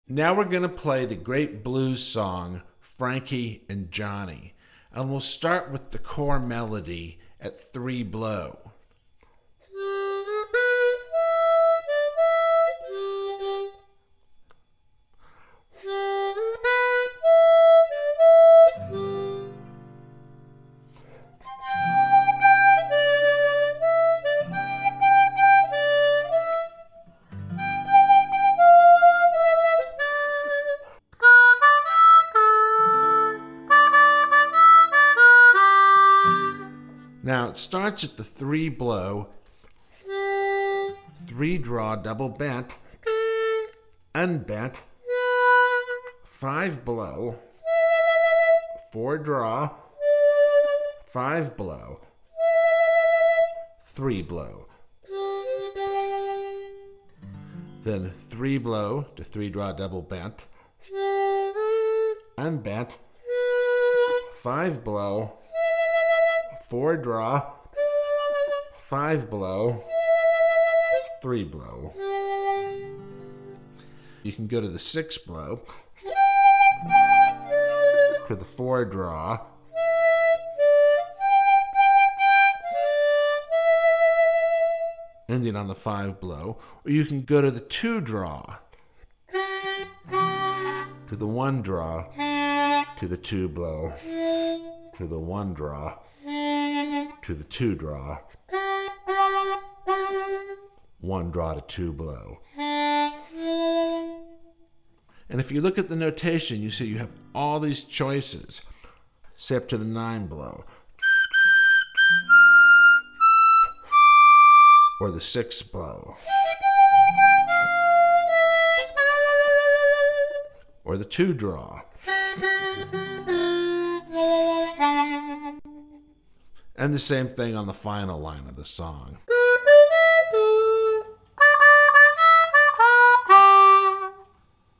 Now we're going to play the great blues song, Frankie and Johnny. And we'll start with the core melody at 3-blow. Now it starts at the 3-blow, 3-draw double bent, unbent, 5-blow, 4-draw, 5-blow, 3-blow. Then 3-blow to 3-draw double bent, unbent, 5-blow, 4-draw, 5-blow, 3-blow. You can go to the 6-blow, to the 4-draw, ending on the 5-blow, or you can go to the 2-draw, to the 1-draw, to the 2-blow, to the 1-draw, to the 2-draw, 1-draw to 2-blow. And if you look at the notation, you see you have all these choices. Say up to the 9-blow, or the 6-blow, or the 2-draw. And the same thing on the final line of the song.